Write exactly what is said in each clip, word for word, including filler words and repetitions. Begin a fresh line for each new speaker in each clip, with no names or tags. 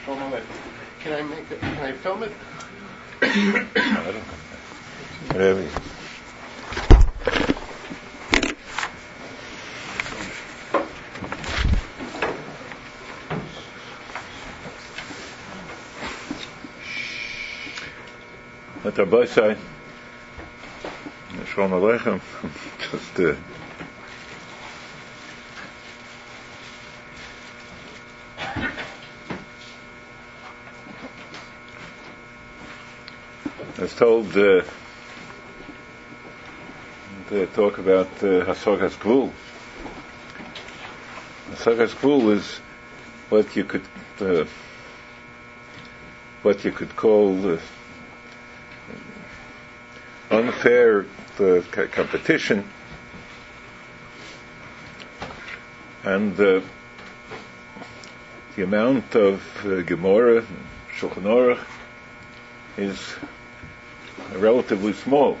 Shlomo, but can I make it? Can I film it?
I don't know. Whatever. Let our boy say, Shalom Aleichem. Just uh, I was told uh, to talk about uh, Hasagas Gvul. Hasagas Gvul is what you could uh, what you could call uh, unfair uh, c- competition, and uh, the amount of uh, Gemara, Shulchan Aruch, is relatively small.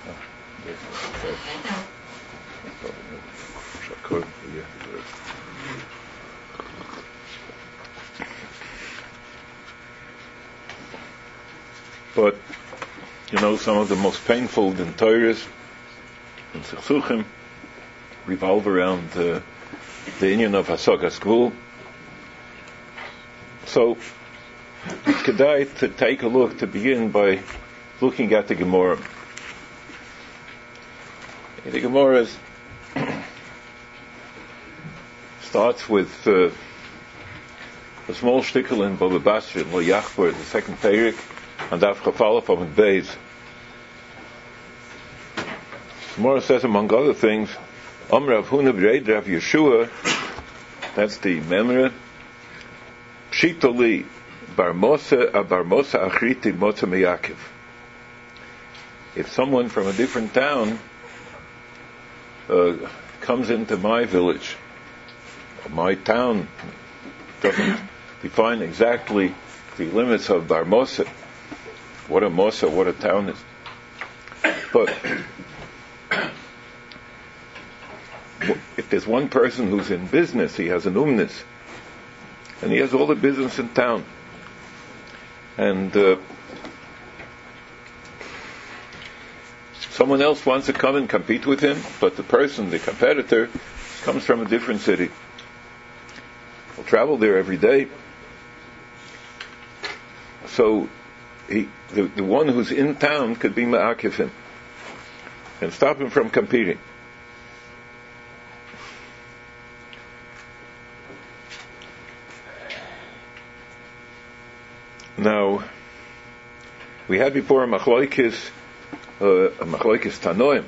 But you know, some of the most painful in Torahs and Sechsuchim revolve around uh, the union of Hasagas Gvul. So it's kedai to take a look, to begin by looking at the Gemara. The Gemara is, starts with uh, a small shtickle in Baba Basra, Lo Yachbar, the second Perek, and Daf Chafalaf Amud Beis. Gemara says, among other things, Om Rav Huna B'Reid Rav Yeshua, that's the Memra, Pshitoli Bar Mosa a Bar Mosa Achriti Motza Meyakiv. If someone from a different town uh, comes into my village, my town doesn't define exactly the limits of Bar Mosa, what a Mosa, what a town is. But if there's one person who's in business, he has an umnis, and he has all the business in town, and uh, someone else wants to come and compete with him, but the person, the competitor, comes from a different city. He'll travel there every day. So he, the, the one who's in town could be ma'akif him and stop him from competing. Now, we had before a machloikis, uh, a machloikis tanoim.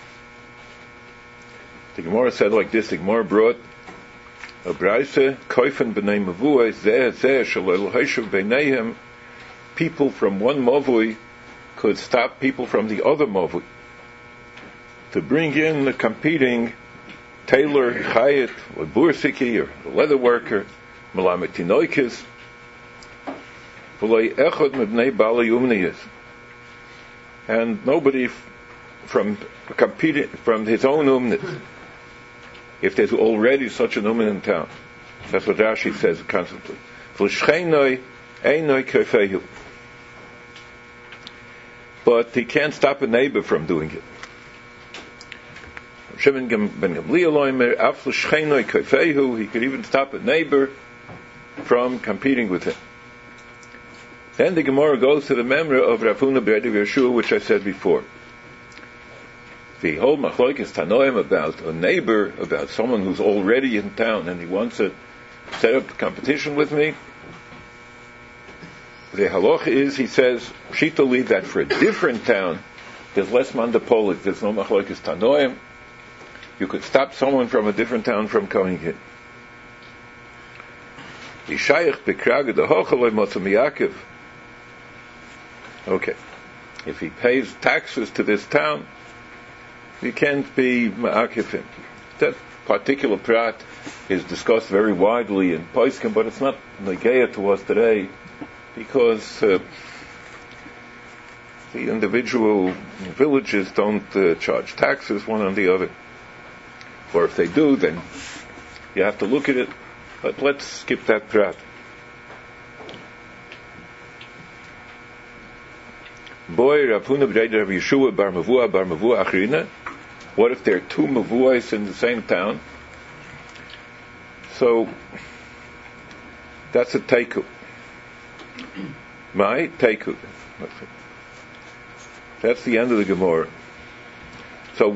The Gemara said like this: the Gemara brought a brayse koifen b'nei mavui zeh zeh shalol hayshav b'neihem. People from one mavui could stop people from the other mavui to bring in the competing tailor, chayit, or bursiki, or the leather worker, malamet tinoikis. And nobody from competing from his own umnit, if there's already such an umnit in town. That's what Rashi says constantly. But he can't stop a neighbor from doing it. Shimon ben Gamliel, he could even stop a neighbor from competing with him. Then the Gemara goes to the memory of Rav Huna B'Reid Rav Yeshua, which I said before. The whole machloikis tanoim about a neighbor, about someone who's already in town and he wants to set up a competition with me. The halacha is, he says, pshitoli, that for a different town, there's less mandapolik, there's no machloikis tanoim. You could stop someone from a different town from coming in. Yishayich b'krag the hochaloi motzah miyakiv. Okay. If he pays taxes to this town, he can't be ma'akif him. That particular prat is discussed very widely in Poskim, but it's not negeya to us today, because uh, the individual villages don't uh, charge taxes one on the other. Or if they do, then you have to look at it. But let's skip that prat. boy Rav Huna b'Rei Rav Yeshua bar Mavua bar Mavua Achrina. What if there are two Mavuas in the same town? So that's a teiku. My teiku. That's the end of the Gemara. So,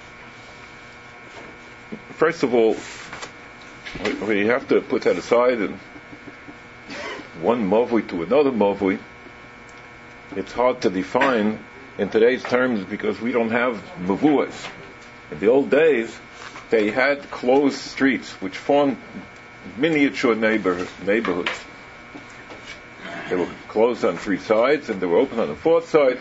first of all, we have to put that aside, and one mavui to another mavui, it's hard to define in today's terms because we don't have mavuas. In the old days, they had closed streets which formed miniature neighbor, neighborhoods. They were closed on three sides and they were open on the fourth side.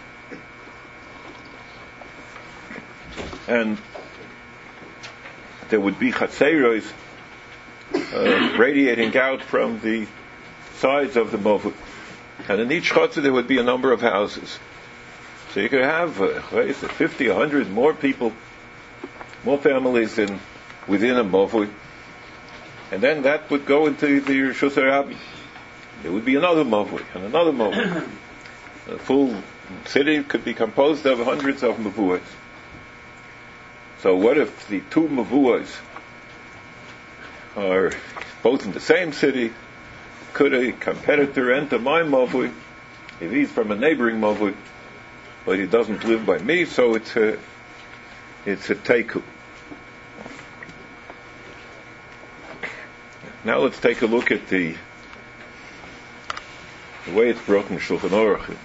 And there would be chatzeros uh, radiating out from the sides of the mavui. And in each chutzah there would be a number of houses. So you could have uh, fifty, one hundred more people, more families in, within a mavui. And then that would go into the Rishus HaRabbi. There would be another mavui and another mavui. A full city could be composed of hundreds of mavuas. So what if the two mavuas are both in the same city? Could a competitor enter my mavui if he's from a neighboring mavui, but he doesn't live by me? So it's a it's a teiku. Now let's take a look at the the way it's brought in Shulchan Aruch.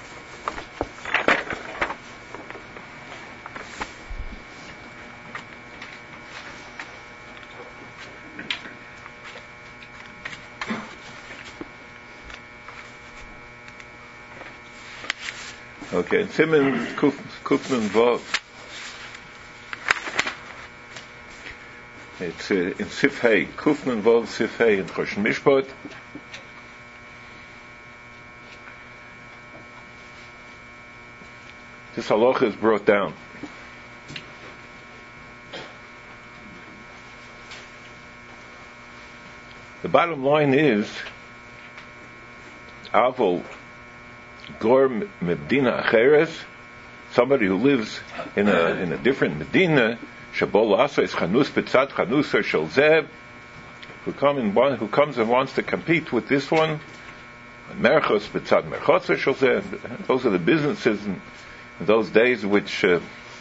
Okay, in Siman Kufman Vav, it's uh, in Sifhei, Kufman Vav Sifhei in Choshen Mishpat. This halacha is brought down. The bottom line is, Avol Gor Medina Acheres, somebody who lives in a in a different Medina, Shabol Asa is Chanus Betzat Chanusa Shel Zeb, who come in one who comes and wants to compete with this one, Merchos Betzat Merchos Shel Zeb. Those are the businesses in, in those days which uh,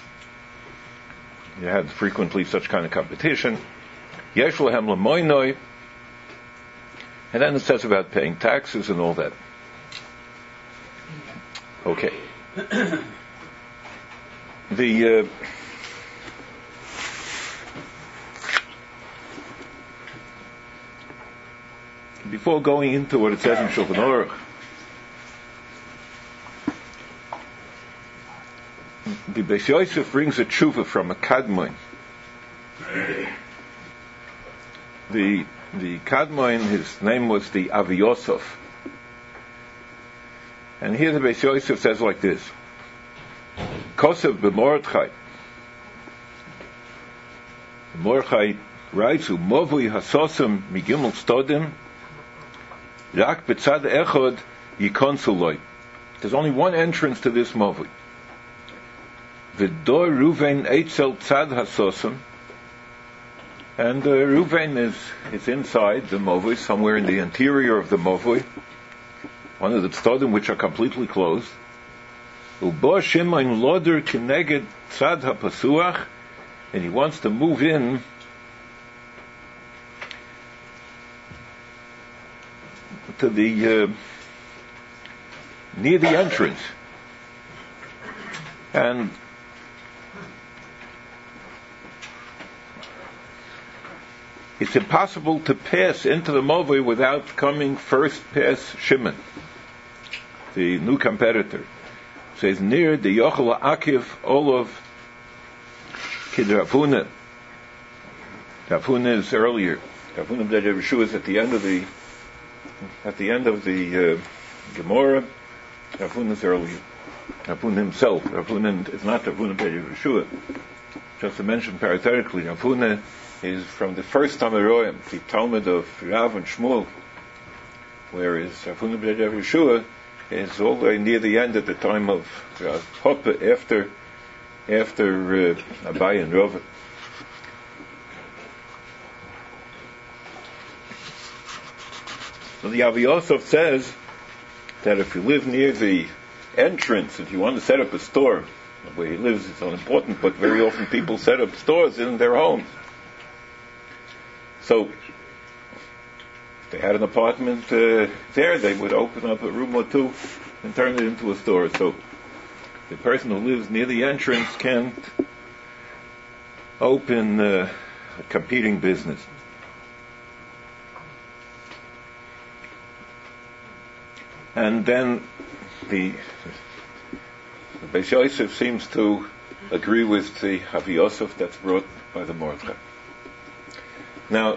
you had frequently such kind of competition. Yesh Lahem Lamoinoi, and then it says about paying taxes and all that. Okay. The uh, before going into what it says in Shulchan Aruch, the Beis Yosef brings a tshuva from a Kadmon. The the Kadmon, his name was the Avi Yosef. And here the Beis Yosef says like this: Kosev b'Mordechai. Mordechai writes, "Umovui hasosem migimel stodim, rak b'tzad echod yikonsuloi." There's only one entrance to this movui. V'dor Ruven eitzel tzad hasosem, and uh, Ruven is is inside the movui, somewhere in the interior of the movui. One of the tzodim which are completely closed. Ubo Shimon loder kineged tzad hapasuach, and he wants to move in to the uh, near the entrance, and it's impossible to pass into the movui without coming first past Shimon, the new competitor. It says near the Yochel Akiv Olav Kid Rav Huna. Rav Huna is earlier. Rav Huna b'Rei Rav Yeshua is at the end of the at the end of the uh, Gemara. Rav Huna is earlier. Rav Huna himself. Rav Huna is not Rav Huna b'Rei Rav Yeshua. Just to mention parenthetically, Rav Huna is from the first Tamaroim, the Talmud of Rav and Shmuel, whereas Rav Huna b'Rei Rav Yeshua is all the way near the end at the time of uh, Hoppe, after after uh, Abai and Rova. So the Avi Yosef says that if you live near the entrance, if you want to set up a store, where he lives is unimportant, but very often people set up stores in their homes. So if they had an apartment uh, there, they would open up a room or two and turn it into a store. So the person who lives near the entrance can't open uh, a competing business. And then the, the Beis Yosef seems to agree with the Avi Yosef that's brought by the Mordechai. Now,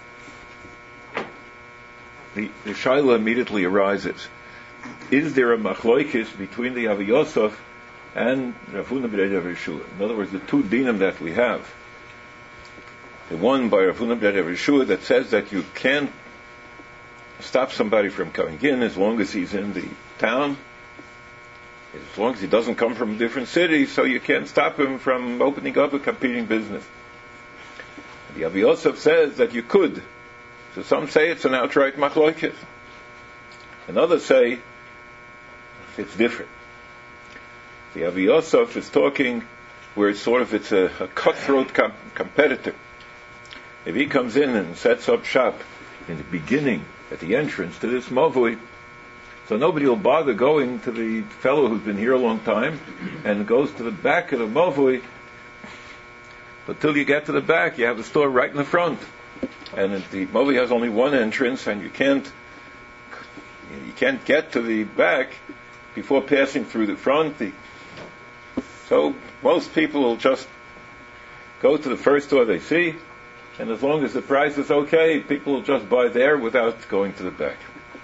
the, the Shaila immediately arises. Is there a machloikis between the Avi Yosef and Rav Huna ben Yeshua? In other words, the two dinim that we have. The one by Rav Huna ben Yeshua that says that you can't stop somebody from coming in as long as he's in the town, as long as he doesn't come from a different city, so you can't stop him from opening up a competing business. The Avi Yosef says that you could. So some say it's an outright machloikis, and others say it's different. The Avi Yosef is talking where it's sort of it's a, a cutthroat com- competitor. If he comes in and sets up shop in the beginning, at the entrance to this mavui, so nobody will bother going to the fellow who's been here a long time and goes to the back of the mavui. But till you get to the back, you have the store right in the front, and the mavui has only one entrance, and you can't you can't get to the back before passing through the front. The, so most people will just go to the first store they see, and as long as the price is okay, people will just buy there without going to the back.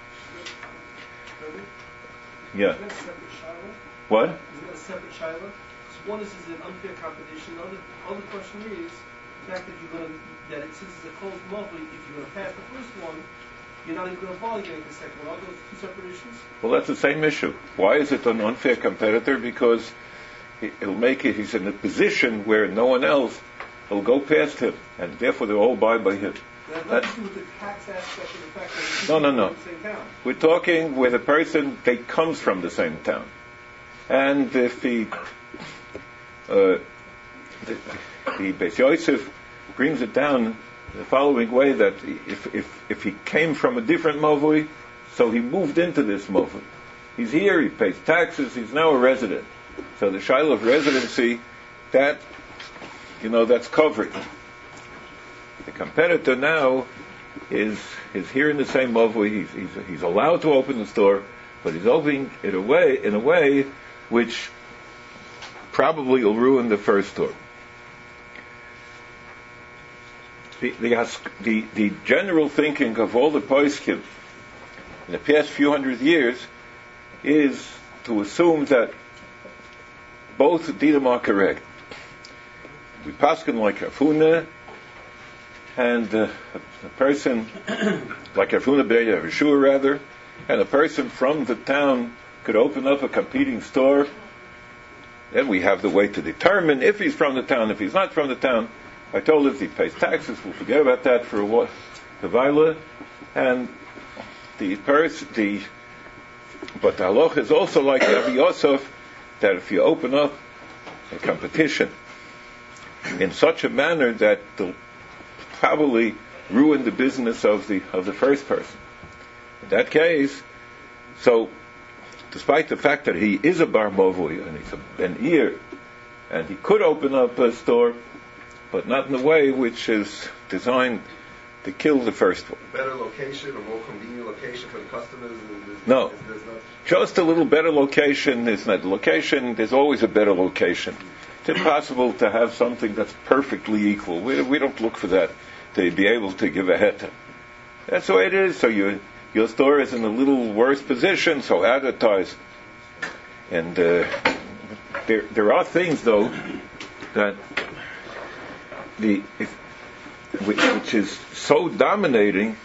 Yeah.
Isn't that a separate shiloh?
What?
Isn't that a separate shiloh? Because one is, is an unfair competition. The other, other question is the fact that you're going to, that it since it's a closed monthly, if you're going to pass the first one, you're not even going to bother getting the second one. Are those two separate issues?
Well, that's the same issue. Why is it an unfair competitor? Because it'll make it, he's in a position where no one else will go past him, and therefore they'll all buy by him.
That has nothing to do with the tax aspect of the fact that
No, no, no.
in the same town.
We're talking with a person that comes from the same town. And if the, uh, the, the Beis Yosef brings it down the following way, that if, if, if he came from a different mavui, so he moved into this mavui. He's here, he pays taxes, he's now a resident. So the shiloh of residency, that, you know, that's covered. The competitor now is is here in the same mavui. He's, he's he's allowed to open the store, but he's opening it a way in a way which probably will ruin the first store. The the the, the general thinking of all the poskim in the past few hundred years is to assume that both dinim are correct. We paskin like Rav Huna, and uh, a person like Rav Huna ben Yeshua rather, and a person from the town could open up a competing store. Then we have the way to determine if he's from the town. If he's not from the town, I told if he pays taxes, we'll forget about that for a while. The Vaila, and the person, the but the halacha is also like the Avi Yosef, that if you open up a competition in such a manner that they'll probably ruin the business of the of the first person. In that case, so despite the fact that he is a bar mavui and he's a ben ir, and he could open up a store, but not in a way which is designed to kill the first one.
Better location, a more convenient location for the customers? There's,
No.
There's, there's not...
Just a little better location. There's not location. There's always a better location. It's impossible to have something that's perfectly equal. We, we don't look for that to be able to give a heta. That's the way it is. So you, your store is in a little worse position, so advertise. And uh, there there are things, though, that the if, which, which is so dominating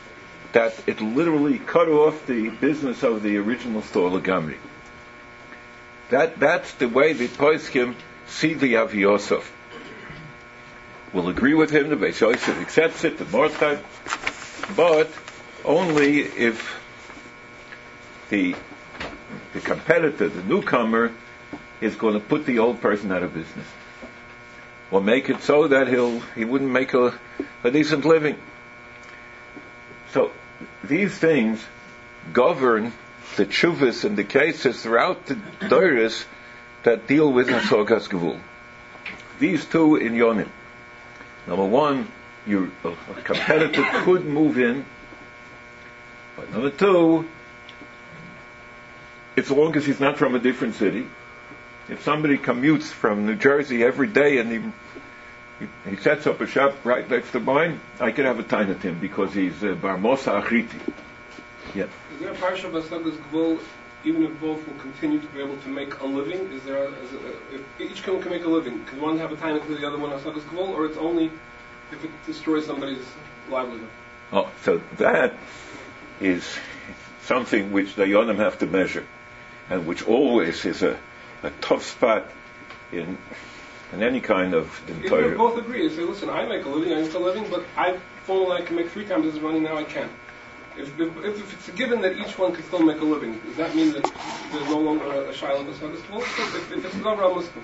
that it literally cut off the business of the original store Lagamri. That that's the way the Poskim see the Avi Yosef. We'll agree with him, the Beis Yosef accepts it, the Mordechai, but only if the the competitor, the newcomer, is going to put the old person out of business, or make it so that he'll he wouldn't make a, a decent living. So these things govern the tshuvas and the cases throughout the Doros that deal with Hasogas Gevul. These two in Yonim. Number one, you, a, a competitor could move in, but number two, as long as he's not from a different city. If somebody commutes from New Jersey every day and he he, he sets up a shop right next to mine, I could have a time at him because he's uh, Bar Mosa Achriti. Yeah.
Is there a parsha of Hasogas Gevul, even if both will continue to be able to make a living? Is there a, is it a, if each one can make a living, can one have a time to the other one Hasogas Gevul, or it's only if it destroys somebody's livelihood?
Oh, so that is something which the Yonim have to measure, and which always is a, a tough spot in in any kind of in
If
Torah.
we both agree, they say, listen, I make a living, I make a living, but I only I can make three times as money, now I can't. If, if, if it's a given that each one can still make a living, does that mean that there's no longer a, a Shiloh Hasogas Gevul? If, if it's a Dover Muslim.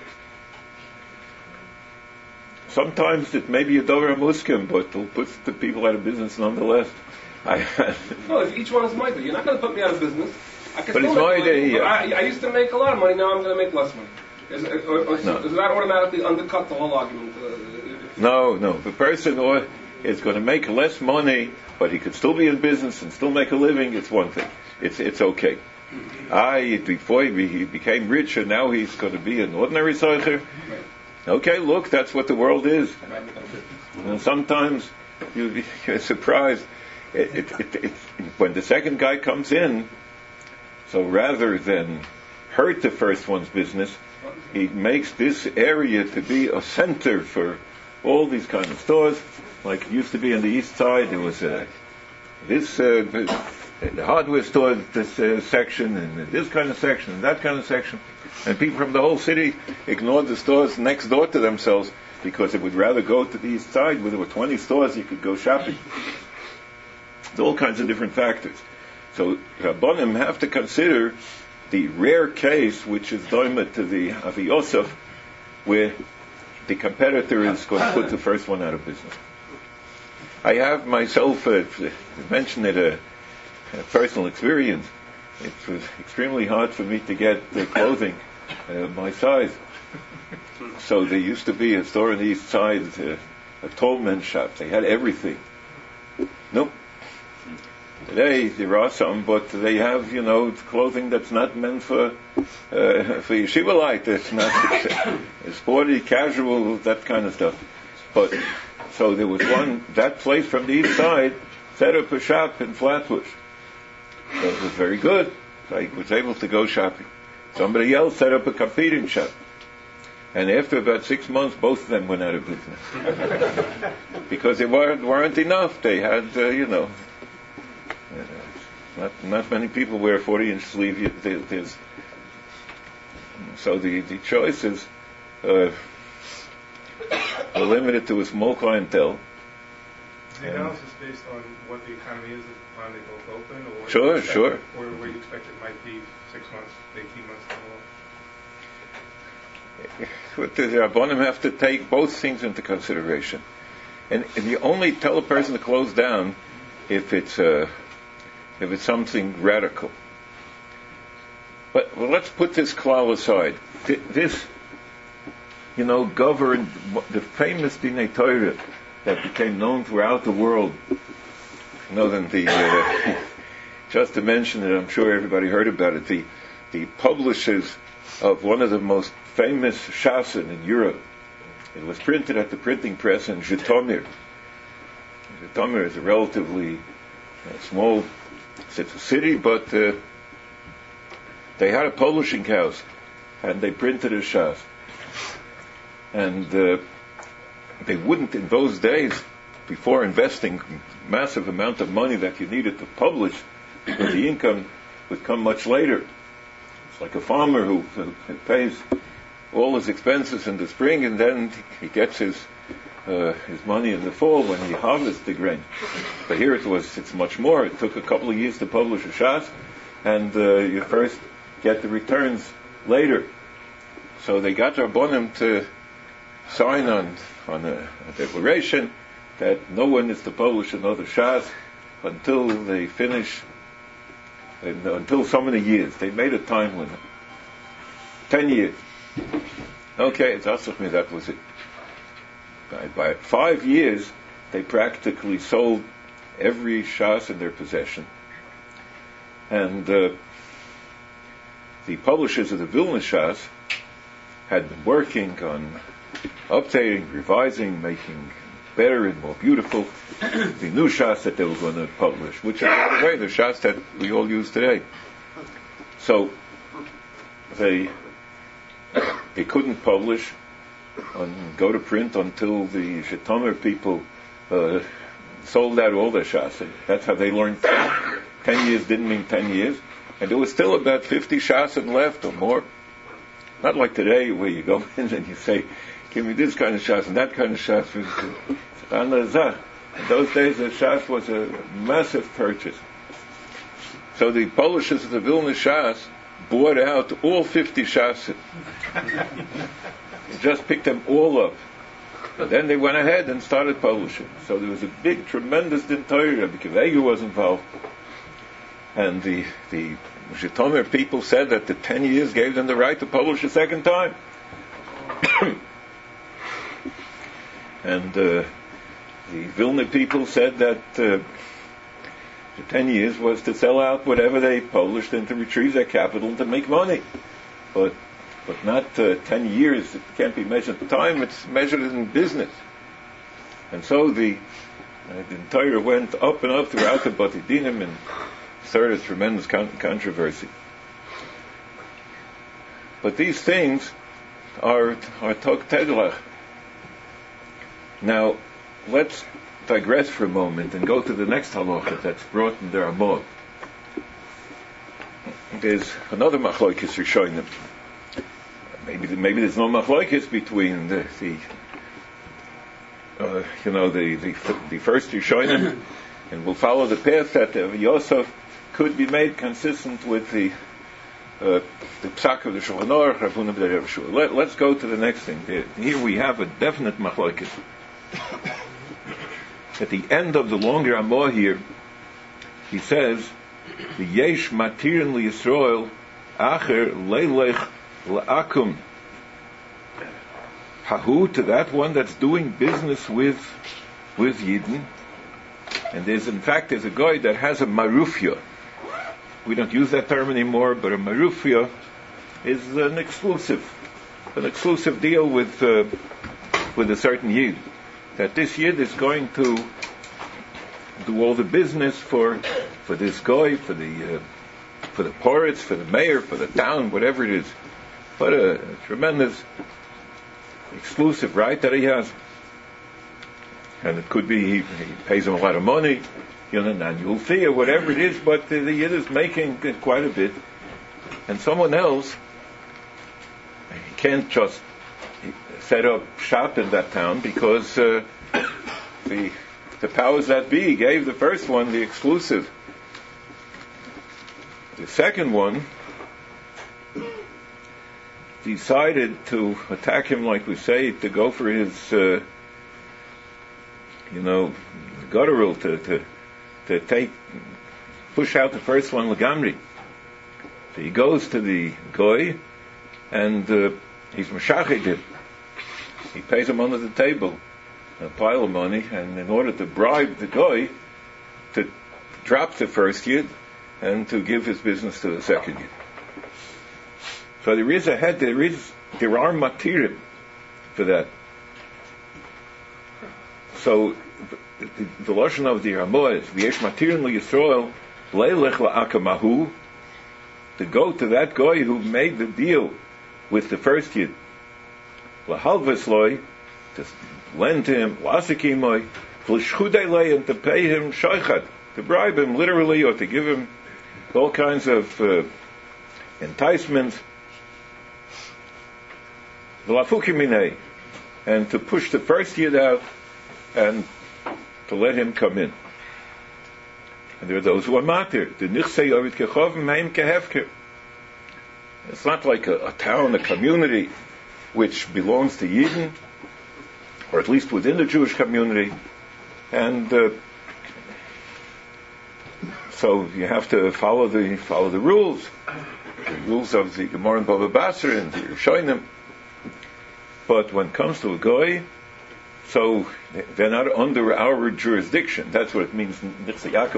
Sometimes it may be a Dover Muskim, but it'll put the people out of business nonetheless. I,
No, if each one is my You're not going to put me out of business. I can
But
still
it's
make
my
a living,
idea.
but I, I used to make a lot of money, now I'm going to make less money. Is, or, or,
No.
Does that automatically undercut the whole argument? Uh, if-
no, no. The person or is going to make less money, but he could still be in business and still make a living. It's one thing. It's it's okay. I before he, he became rich, and now he's going to be an ordinary soicher. Okay, look, that's what the world is. And sometimes you, you're surprised. It, it, it, it, when the second guy comes in, so rather than hurt the first one's business, he makes this area to be a center for all these kind of stores. Like it used to be on the east side, there was a, this uh, the hardware store, this uh, section, and this kind of section, and that kind of section. And people from the whole city ignored the stores next door to themselves because they would rather go to the east side where there were twenty stores you could go shopping. There's all kinds of different factors. So Rabbanim have to consider the rare case which is doima to the Avi Yosef, where the competitor is going to put the first one out of business. I have myself uh, mentioned it a, a personal experience. It was extremely hard for me to get the clothing uh, my size. So there used to be a store on the east side, uh, a tall men's shop. They had everything. Nope. Today there are some, but they have, you know, clothing that's not meant for uh, for yeshiva light. It's not it's sporty, casual, that kind of stuff. But so there was one that place from the east side set up a shop in Flatbush. So it was very good. I was able to go shopping. Somebody else set up a competing shop. And after about six months, both of them went out of business. Because they weren't, weren't enough. They had, uh, you know, uh, not not many people wear a forty-inch sleeve. There- There's, so the, the choices uh, are limited to a small clientele.
The analysis based on what the economy is at the time they both open, or what
Sure,
you expect,
sure.
or where you expect it might be six months, eighteen months down the road.
But the Rabbanim have to take both things into consideration. And, and you only tell a person to close down if it's uh, if it's something radical. But well, let's put this klal aside. Th- This, you know, governed the famous Dinei Torah that became known throughout the world. You know, than the uh, just to mention it, I'm sure everybody heard about it. The the publishers of one of the most famous Shasen in Europe. It was printed at the printing press in Zhytomyr. Zhytomyr is a relatively uh, small it's a city, but uh, they had a publishing house, and they printed a Shas. And uh, they wouldn't, in those days, before investing massive amount of money that you needed to publish, because the income would come much later. It's like a farmer who, who pays all his expenses in the spring, and then he gets his uh, his money in the fall when he harvests the grain. But here it was, it's much more. It took a couple of years to publish a Shas, and uh, you first get the returns later. So they got Rabbonim to sign on on a, a declaration that no one is to publish another Shas until they finish, and, uh, until so many years. They made a time limit. Ten years. Okay, it's Asach, that was it. By, by five years, they practically sold every Shas in their possession. And uh, the publishers of the Vilna Shas had been working on updating, revising, making better and more beautiful the new Shas that they were going to publish, which is, by the way, the Shas that we all use today. So they they couldn't publish and go to print until the Shetomer people uh, sold out all their Shas. And that's how they learned. Ten years didn't mean ten years, and there was still about fifty Shasim left or more. Not like today, where you go in and you say, "Give me this kind of Shas and that kind of Shas." In those days, the Shas was a massive purchase. So the publishers of the Vilna Shas bought out all fifty Shasim. They just picked them all up. And then they went ahead and started publishing. So there was a big, tremendous Din Torah. Rabbi Akiva Eiger was involved. And the the Shetomer people said that the ten years gave them the right to publish a second time. And uh, the Vilna people said that uh, the ten years was to sell out whatever they published and to retrieve their capital and to make money. But but not uh, ten years. It can't be measured in time. It's measured in business. And so the uh, the entire went up and up throughout the Bati Dinim and started a tremendous con- controversy. But these things are are Tok Teglach. Now, let's digress for a moment and go to the next halacha that's brought in the Ramah. There's another machlokes Rishonim. Maybe maybe there's no machlokes between the, the uh, you know the the, the first Rishonim, and we'll follow the path that uh, Yosef could be made consistent with the uh, the psak of the Shulchan Aruch, Rabbanim B'derei Shul. Let, let's go to the next thing. Here we have a definite machlokes. At the end of the longer Ramah here, he says, "The yesh matirin liYisrael acher leilech la'akum." Hahu, to that one that's doing business with with Yidden, and there's in fact there's a guy that has a marufia. We don't use that term anymore, but a marufia is an exclusive, an exclusive deal with uh, with a certain Yid. That this Yid is going to do all the business for for this guy, for the uh, for the poritz, for the mayor, for the town, whatever it is. What a, a tremendous exclusive right that he has. And it could be he, he pays him a lot of money, you know, an annual fee or whatever it is, but the, the Yid is making quite a bit. And someone else, he can't just set up shop in that town because uh, the the powers that be gave the first one the exclusive. The second one decided to attack him, like we say, to go for his, uh, you know, guttural, to, to to take, push out the first one, Lagamri. So he goes to the goy, and uh, he's mashachet him. He pays him under the table a pile of money, and in order to bribe the guy to drop the first Yid and to give his business to the second Yid. So there is a head, there is, there are matirim for that. So the, the lashon of the Ramah is v'yesh matirim liYisrael leilech la'akamahu, to go to that guy who made the deal with the first Yid, lahalvas loy, to lend to him, lasakimoy, and to pay him shoichat, to bribe him literally, or to give him all kinds of uh, enticements, and to push the first yid out and to let him come in. And there are those who are matir. It's not like a, a town, a community which belongs to Yidden, or at least within the Jewish community, and uh, so you have to follow the follow the rules, the rules of the Gemara and Bava Basra and the Rishonim. But when it comes to a goy, so they're not under our jurisdiction. That's what it means. It's not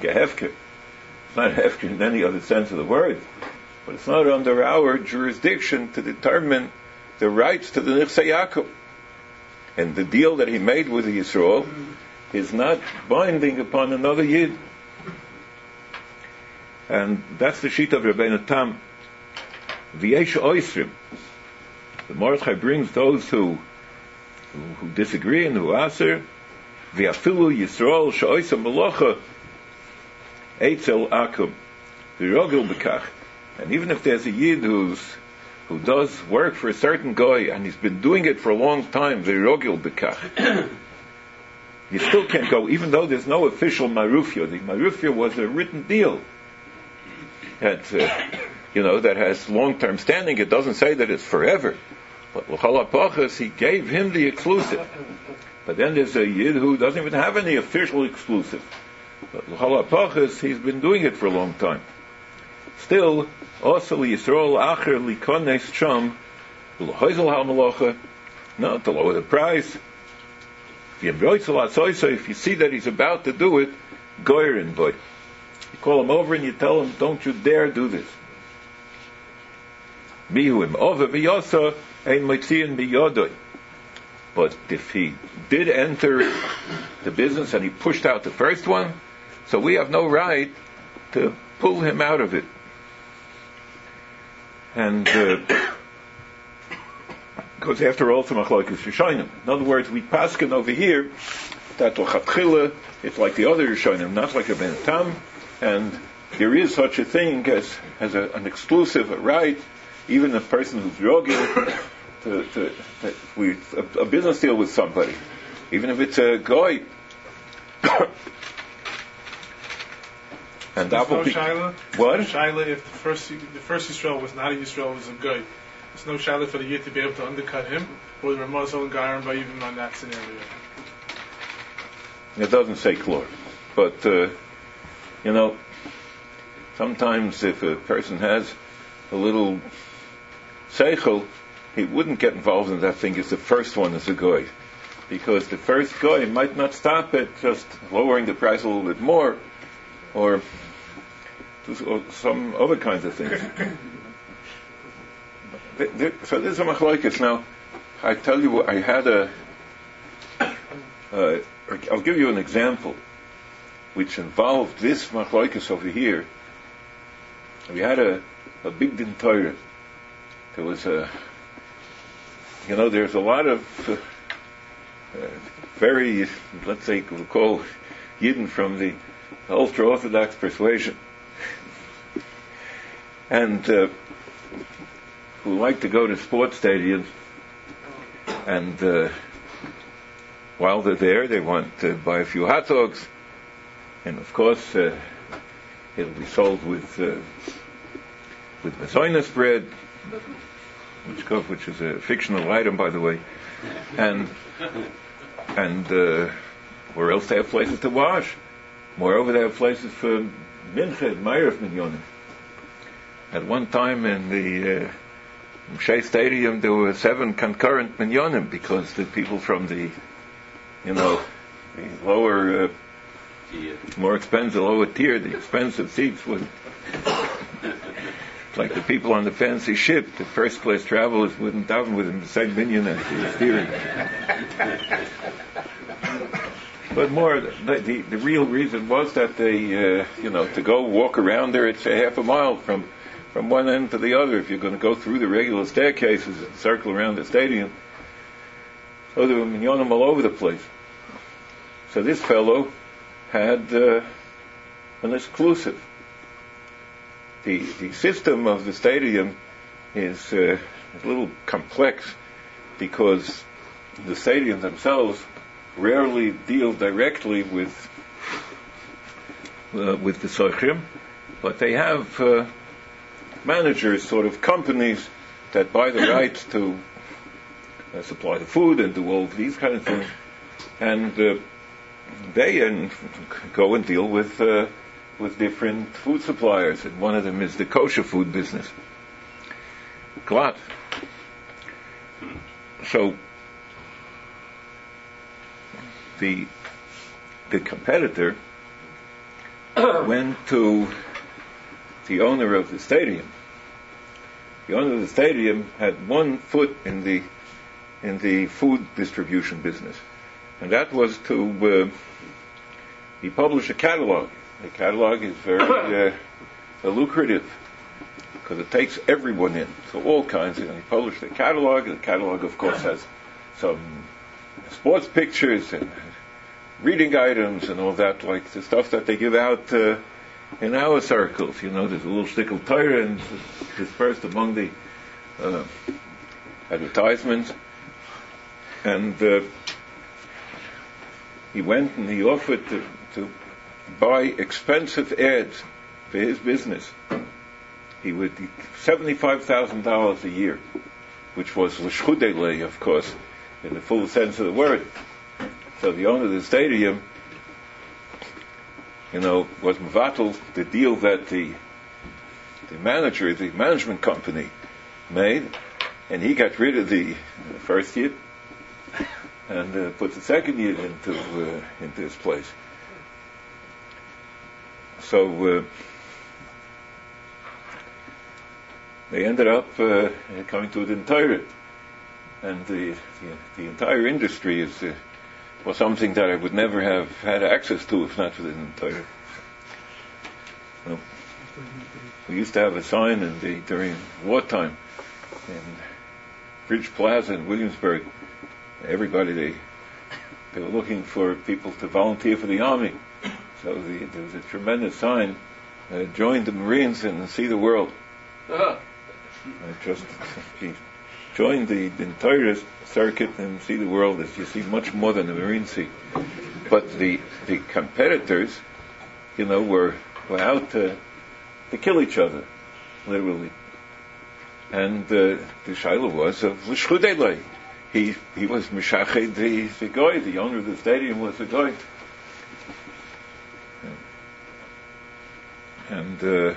hefker in any other sense of the word, but it's not under our jurisdiction to determine the rights to the Nichsei Yaakov. And the deal that he made with the Yisrael is not binding upon another Yid. And that's the sheet of Rabbeinu Tam. V'yesh oisrim. The Mordechai brings those who, who who disagree and who aser. V'afilu Yisrael she'oisam melacha eitzel akum v'rogel b'kach. And even if there's a Yid who's who does work for a certain guy and he's been doing it for a long time, v'rogel b'kach, you still can't go, even though there's no official marufia. The marufia was a written deal that uh, you know that has long-term standing. It doesn't say that it's forever. But l'chol hapachas, he gave him the exclusive. But then there's a Yid who doesn't even have any official exclusive. But l'chol hapachas, he's been doing it for a long time. Still, also Yisrael acher likones sham l'hoizel ha'malacha, no, to lower the price. If you see that he's about to do it, goyrin boy. You call him over and you tell him, don't you dare do this. But if he did enter the business and he pushed out the first one, so we have no right to pull him out of it. And uh, because after all, it's a machlokes Rishonim. In other words, we paskin over here that l'chatchila, it's like the other Rishonim, not like a Ben Tam, and there is such a thing as as a, an exclusive a right, even a person who's rogel to, to, to we a, a business deal with somebody, even if it's a goy. And that
no
will be
shaila.
what?
No shaila if the first the first Yisrael was not a Yisrael, was a guy. There's no shaila for the Yid to be able to undercut him, or the Ramazal and Gairam by even on that scenario.
It doesn't say klor, but uh, you know, sometimes if a person has a little seichel, he wouldn't get involved in that thing if the first one is a goy, because the first goy might not stop at just lowering the price a little bit more, or, or some other kinds of things. So this is a machlokes. Now, I tell you, I had a. Uh, I'll give you an example, which involved this machlokes over here. We had a, a big din Torah. There was a, you know, there's a lot of uh, uh, very, let's say, we'll call Yidden from the ultra-Orthodox persuasion, and uh, who like to go to sports stadiums, and uh, while they're there, they want to buy a few hot dogs, and of course, uh, it'll be sold with uh, with mazonos bread, which which is a fictional item, by the way, and and uh, where else they have places to wash. Moreover, they have places for mincha, ma'ariv minyanim. At one time in the uh, Shea Stadium, there were seven concurrent minyanim because the people from the, you know, the lower, uh, more expensive, lower tier, the expensive seats would, like the people on the fancy ship, the first class travelers wouldn't daven with them the same minyan as the steering. But more, the, the, the real reason was that they, uh, you know, to go walk around there, it's a half a mile from from one end to the other. If you're going to go through the regular staircases and circle around the stadium, so there were minyanim all over the place. So this fellow had uh, an exclusive. The the system of the stadium is uh, a little complex because the stadiums themselves rarely deal directly with uh, with the sochrim, but they have uh, managers, sort of companies that buy the rights to uh, supply the food and do all of these kind of things, and uh, they and go and deal with uh, with different food suppliers, and one of them is the kosher food business. Glad. So the the competitor went to the owner of the stadium. The owner of the stadium had one foot in the in the food distribution business, and that was to uh, he published a catalog. The catalog is very uh, lucrative because it takes everyone in, so all kinds. And he published a catalog. The catalog, of course, has some sports pictures and reading items and all that, like the stuff that they give out uh, in our circles. You know, there's a little shtickle Torah and dispersed among the uh, advertisements. And uh, he went and he offered to, to buy expensive ads for his business. He would seventy-five thousand dollars a year, which was l'shchudele, of course, in the full sense of the word. So the owner of the stadium, you know, was mevatel the deal that the the manager, the management company, made, and he got rid of the first yid and uh, put the second yid into uh, into his place. So uh, they ended up uh, coming to the entire, and the, the the entire industry is uh, was something that I would never have had access to if not for the entire. So, we used to have a sign in the during wartime in Bridge Plaza in Williamsburg. Everybody they they were looking for people to volunteer for the army. So the, there was a tremendous sign: uh, join the Marines and see the world.
Uh-huh.
I just join the, the entire circuit and see the world, as you see much more than the Marines see. But the the competitors, you know, were, were out to, to kill each other, literally. And uh, the shaila was of l'shchudele. He he was mishached the the guy. The owner of the stadium was the guy. And uh,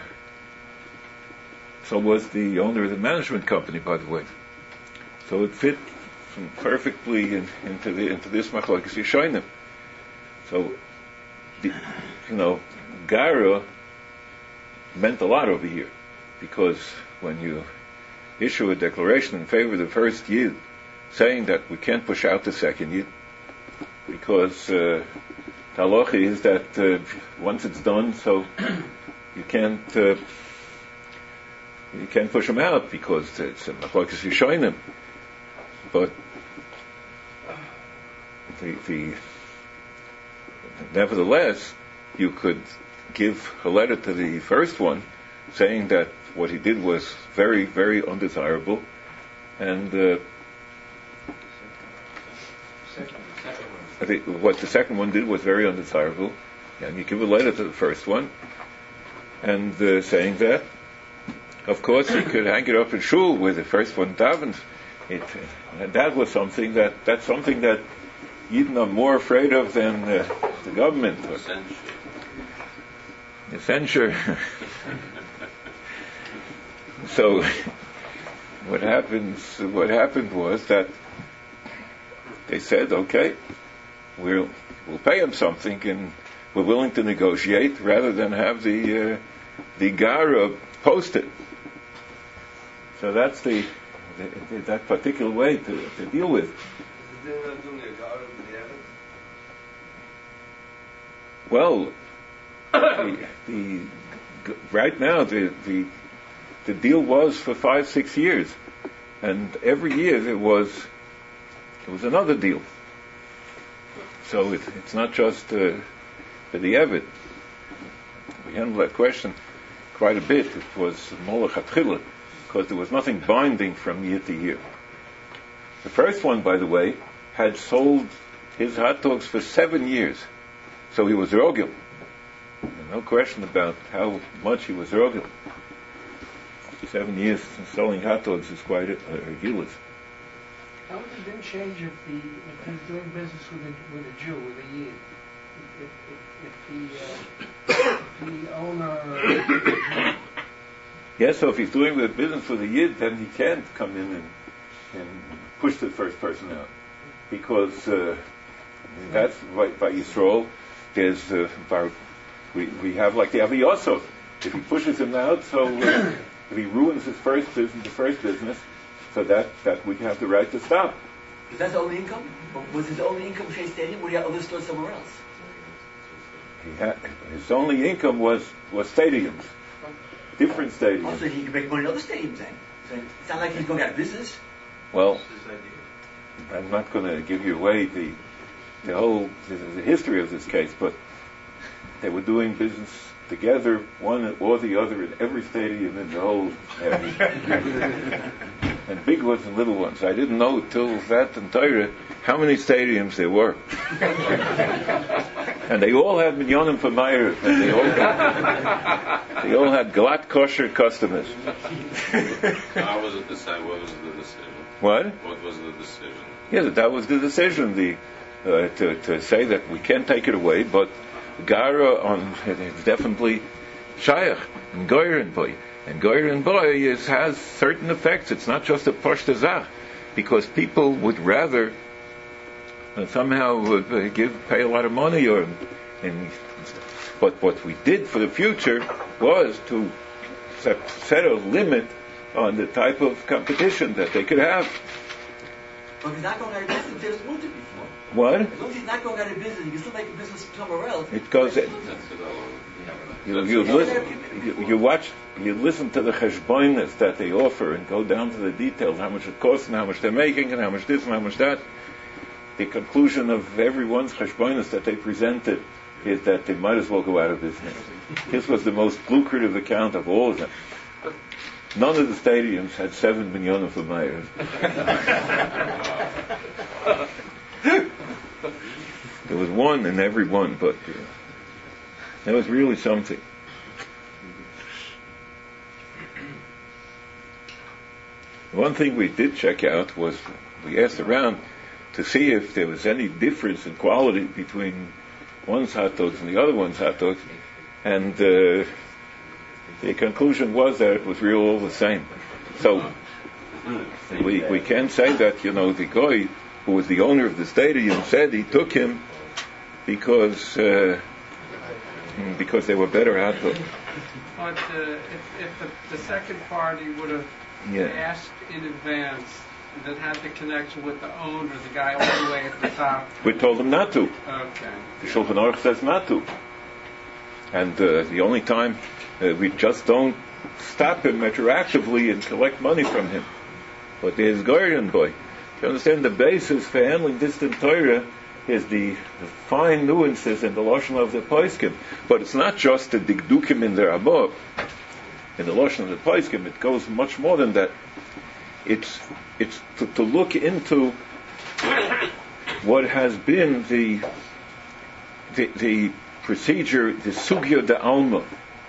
so was the owner of the management company, by the way. So it fit perfectly in, into the into this machlokes yishonim. So, the, you know, gara meant a lot over here, because when you issue a declaration in favor of the first yid, saying that we can't push out the second yid, because uh, the halacha is that uh, once it's done, so you can't uh, you can't push him out because it's a machlokes yishonim. But the, the nevertheless, you could give a letter to the first one saying that what he did was very, very undesirable, and uh, I think what the second one did was very undesirable, and you give a letter to the first one, and uh, saying that, of course, he could hang it up in shul where the first one davens. It, and that was something that that's something that Yidden are more afraid of than uh, the government. Or, the censure. So what happens? What happened was that they said, "Okay, we'll we'll pay him something, and we're willing to negotiate rather than have the uh, the gara posted." So that's the. That particular way to, to deal with. Well, the, the right now the, the the deal was for five six years, and every year there was there was another deal. So it, it's not just uh, for the Eved. We handled that question quite a bit. It was Molech Atchila, because there was nothing binding from year to year. The first one, by the way, had sold his hot dogs for seven years. So he was Rogel. No question about how much he was Rogel. Seven years selling hot dogs is quite a, a gilus.
How would it then change if the if he's doing business with a with a Jew, with a Yid? If if, if the uh, if the owner
Yes, so if he's doing the business with a Yid, then he can't come in and, and push the first person out. Because uh, that's by, by Yisrael, there's, uh, bar, we, we have like the Avi Yosef. If he pushes him out, so uh, if he ruins his first business, the first business, so that, that we have the right to stop.
Is that the only income? Or was his only income Shea Stadium, or did he have other stores somewhere else?
He had, his only income was, was stadiums. Different stadiums.
Also, he could make money in other stadiums then. So it's not like he's going out of business.
Well, I'm not going to give you away the the whole the, the history of this case, but they were doing business together, one or the other, in every stadium in the whole area. And big ones and little ones. I didn't know till that and Torah how many stadiums there were. And they all had minyanim for Meir, and they all had, they all had glatt kosher customers.
How was it decided? What was the decision?
What?
What was the decision?
Yeah, that, that was the decision. The uh, to, to say that we can't take it away, but Gara on it's definitely Shayach and Goyren boy, and Goyren boy is has certain effects. It's not just a pashta zach, because people would rather uh, somehow uh, give pay a lot of money or and but what we did for the future was to set, set a limit on the type of competition that they could have.
But he's not going out of business, there's moved it before.
What?
As long as he's not going out of business, he can still make a business somewhere else.
It goes. It, you, you, listen, you, you watch, you listen to the cheshbonis that they offer, and go down to the details, how much it costs, and how much they're making, and how much this, and how much that. The conclusion of everyone's cheshbonis that they presented is that they might as well go out of business. This was the most lucrative account of all of them. None of the stadiums had seven minyanim for Meir. There was one in every one, but uh, that was really something. One thing we did check out was we asked around to see if there was any difference in quality between one's hot dogs and the other one's hot dogs, and uh, the conclusion was that it was real all the same. So we we can say that, you know, the guy who was the owner of the stadium said he took him because uh, because they were better hot dogs.
But uh, if, if the, the second party would have
Yeah.
asked in advance and then had the connection with the owner, the guy all the way at the top.
We told him not to.
Okay.
The Shulchan Aruch says not to. And uh, the only time uh, we just don't stop him retroactively and collect money from him. But there's Goyren boy. You understand the basis for handling distant Torah is the, the fine nuances in the Lashon of the Poskim. But it's not just the Dikdukim in the Rabbah. In the Lashon of the Poskim, it goes much more than that. It's it's to, to look into what has been the the, the procedure, the Sugya de Alma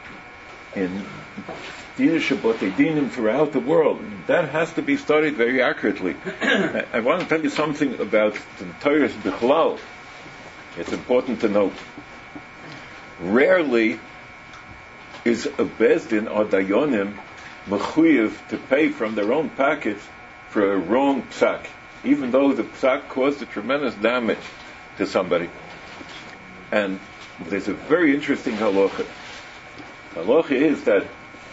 in Yiddish Botei Dinim throughout the world. That has to be studied very accurately. I, I want to tell you something about the Torah Bichlal. It's important to note. Rarely is a Bezdin or Dayonim mechuyev to pay from their own pockets for a wrong psak, even though the psak caused a tremendous damage to somebody. And there's a very interesting halacha. Halacha is that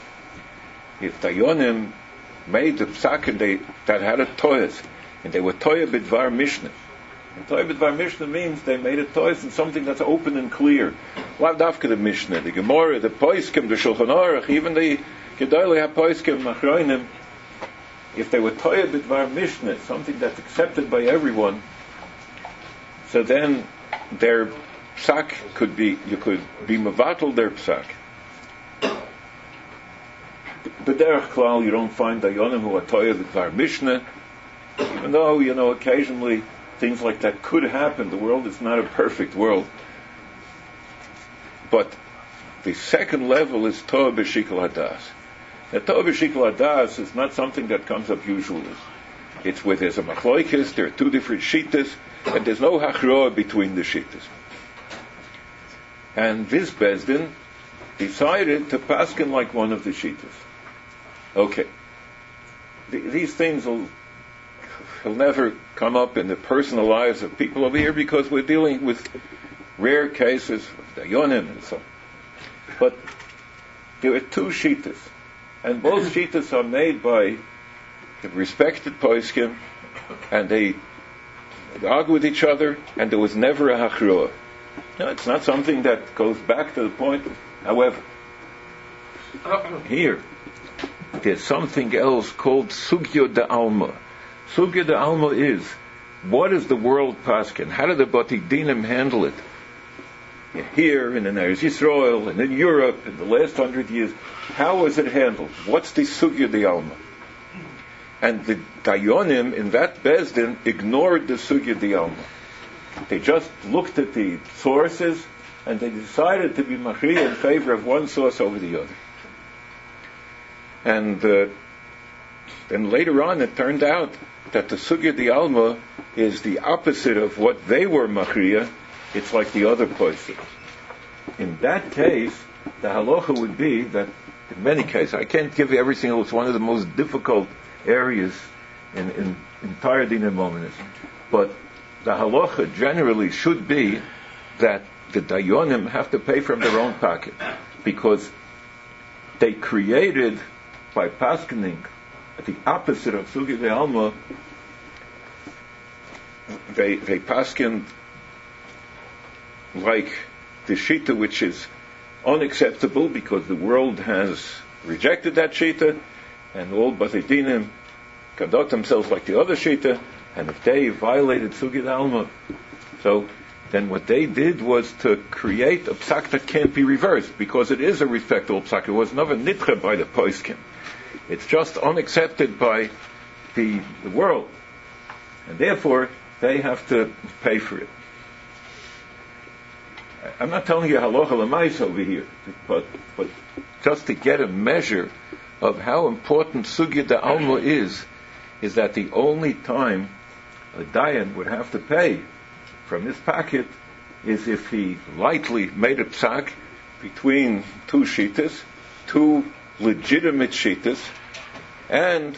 if Dayonim made the psak and they that had a toyas, and they were toya bidvar mishnah. And toya bidvar mishnah means they made a toyas in something that's open and clear. Lav dafka the mishnah, the Gemara, the Poskim, the Shulchan Aruch, even the Gedolei HaPoskim Achronim. If they were toya bidvar mishnah, something that's accepted by everyone, so then their psak could be, you could be mevatel their psak. B'derech klal, you don't find dayanim who are toya v'kvar mishnah, even though, you know, occasionally things like that could happen. The world is not a perfect world. But the second level is Toa b'shikol hadas. Now, Toa b'shikol hadas is not something that comes up usually. It's where there's a machloikis, there are two different shittas, and there's no hachroa between the shittas. And this Bezdin decided to paskin like one of the shittas. Okay. Th- these things will, will never come up in the personal lives of people over here because we're dealing with rare cases of dayonim and so on. But there are two shittas, and both shittas are made by the respected poskim, and they argue with each other, and there was never a hachroa. No, it's not something that goes back to the point. However, here there's something else called sugya de alma. Sugya de alma is, what is the world paskin? How do the Bati Dinim handle it? Here in the Eretz Yisrael and in Europe in the last hundred years, how was it handled? What's the sugya de alma? And the dayonim in that Bezdin ignored the sugya de alma. They just looked at the sources and they decided to be machriya in favor of one source over the other. And uh, then later on it turned out that the sugya de alma is the opposite of what they were machriya. It's like the other person. In that case, the halacha would be that in many cases, I can't give you every single, it's one of the most difficult areas in, in entire Dinah Mominism. But the halacha generally should be that the dayonim have to pay from their own pocket, because they created, by paskening the opposite of Sugi de Alma, they, they paskened like the shita which is unacceptable because the world has rejected that shita, and all Basidinim conduct themselves like the other shita, and if they violated Sugi de Alma, so then what they did was to create a psak that can't be reversed, because it is a respectable psak. It was never nitche by the poskim. It's just unaccepted by the, the world, and therefore they have to pay for it. I'm not telling you halacha l'mais over here, but but just to get a measure of how important sugya de alma is, is that the only time a dayan would have to pay from his pocket is if he lightly made a psak between two shitas, two legitimate shitas, and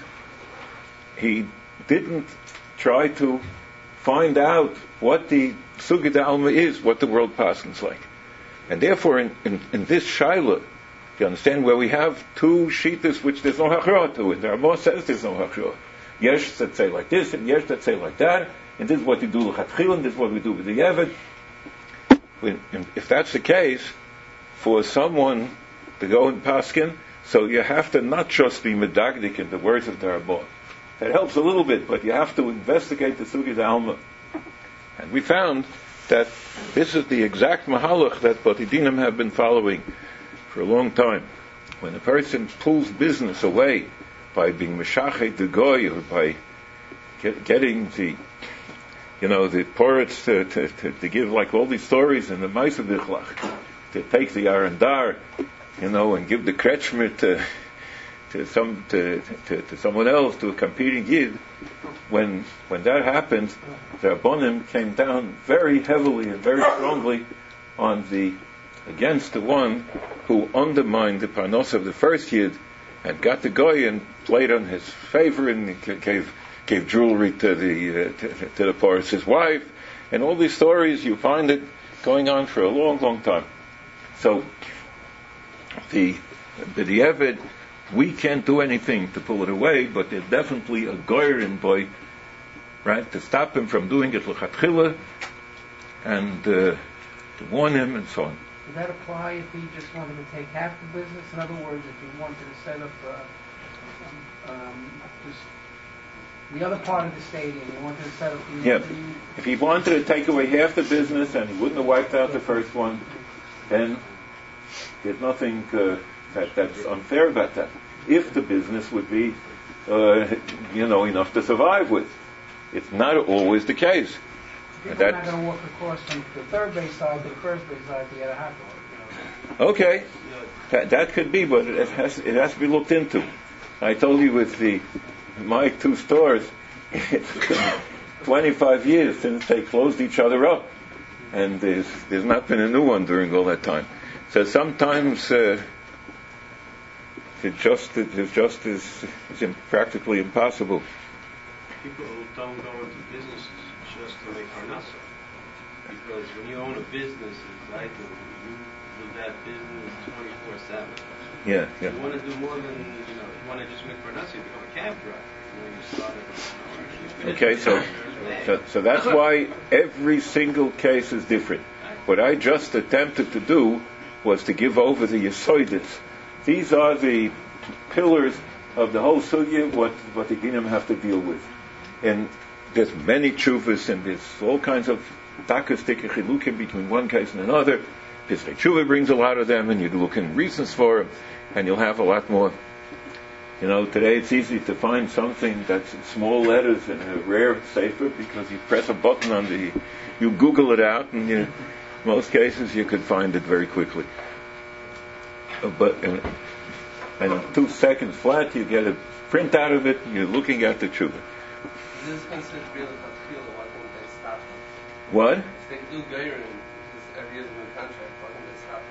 he didn't try to find out what the sugya de alma is, what the world paskins like. And therefore, in, in, in this shaila, you understand, where we have two shitas which there's no hachra to it. The Ramah says there's no hachra. Yesh that say like this, and yesh that say like that, and this is what you do l'chatchil, and this is what we do with the Yevid. When, if that's the case, for someone to go and paskin, so you have to not just be medagdik in the words of the Ramah. That helps a little bit, but you have to investigate the sugya de alma. And we found that this is the exact mahalach that Batidinim have been following for a long time. When a person pulls business away by being meshachet the goy, or by get, getting the, you know, the poritz to, to, to, to give like all these stories in the Ma'aseh Bichlach, to take the arandar, you know, and give the kretschmer to to some to, to, to someone else, to a competing yid. When when that happened, the Rabbonim came down very heavily and very strongly on the against the one who undermined the parnos of the first yid and got the goy and played on his favor and gave gave jewelry to the uh, to, to the Poros's wife, and all these stories. You find it going on for a long, long time. So the b'diavad, we can't do anything to pull it away, but there's definitely a goyrin boy, right, to stop him from doing it l'chatchila, and uh, to warn him and so on.
Would that apply if he just wanted to take half the business? In other words, if he wanted to set up uh, um, just the other part of the stadium, he wanted to set up. He
Yeah.
wanted to use-
If he wanted to take away half the business and he wouldn't have wiped out the first one, then there's nothing uh, that, that's unfair about that. If the business would be, uh, you know, enough to survive with. It's not always the case.
People
That-
are not going to walk across from the third base side to the first base side to get a hot dog. You know.
Okay, that, that could be, but it has, it has to be looked into. I told you with the my two stores, it's been twenty-five years since they closed each other up, and there's there's not been a new one during all that time. So sometimes uh, it just it just is, is im- practically impossible.
People don't go into businesses just to make parnasa. Because when you own a business, as I do, you do that business twenty-four seven.
Yeah, yeah.
You want to do more than, you know, you want to just make parnasa, you become a cab driver. You know, you start at, you know,
Okay, so, so so that's why every single case is different. What I just attempted to do was to give over the Yesoidis. These are the pillars of the whole sugya, what, what the Ginim have to deal with. And there's many tshuvas, and there's all kinds of dakastik chilukim between one case and another. Piskei tshuva brings a lot of them, and you look in reasons for them, and you'll have a lot more. You know, today it's easy to find something that's in small letters in a rare sefer because you press a button on the, you Google it out, and you, in most cases you could find it very quickly. Uh, But in, and in two seconds flat, you get a print out of it, and you're looking at the tshuva.
This is considered real appeal. Why won't they stop them?
What?
If they do Geirin, this every year's new contract, why won't they stop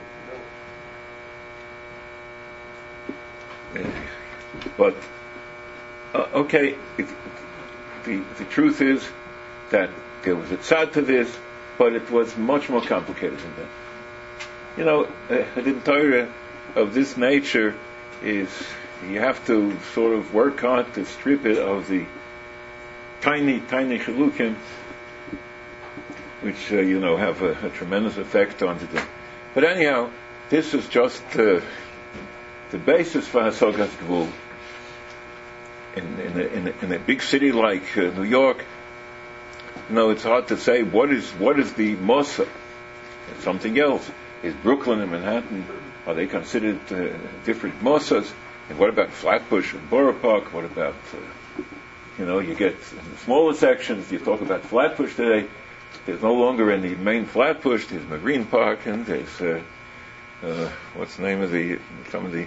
them from doing it?
But uh, okay, it, the the truth is that there was a tzad to this, but it was much more complicated than that. You know, uh, the Torah of this nature is you have to sort of work hard to strip it of the tiny, tiny chilukim, which uh, you know have a, a tremendous effect on the. But anyhow, this is just uh, the basis for Hasogas Gvul. In, in, a, in, a, in a big city like uh, New York, you know, it's hard to say what is what is the Mossa. It's something else. Is Brooklyn and Manhattan, are they considered uh, different Mossas? And what about Flatbush and Borough Park? What about, uh, you know, you get in the smaller sections, you talk about Flatbush today, there's no longer any main Flatbush, there's Marine Park, and there's, uh, uh, what's the name of the, some of the,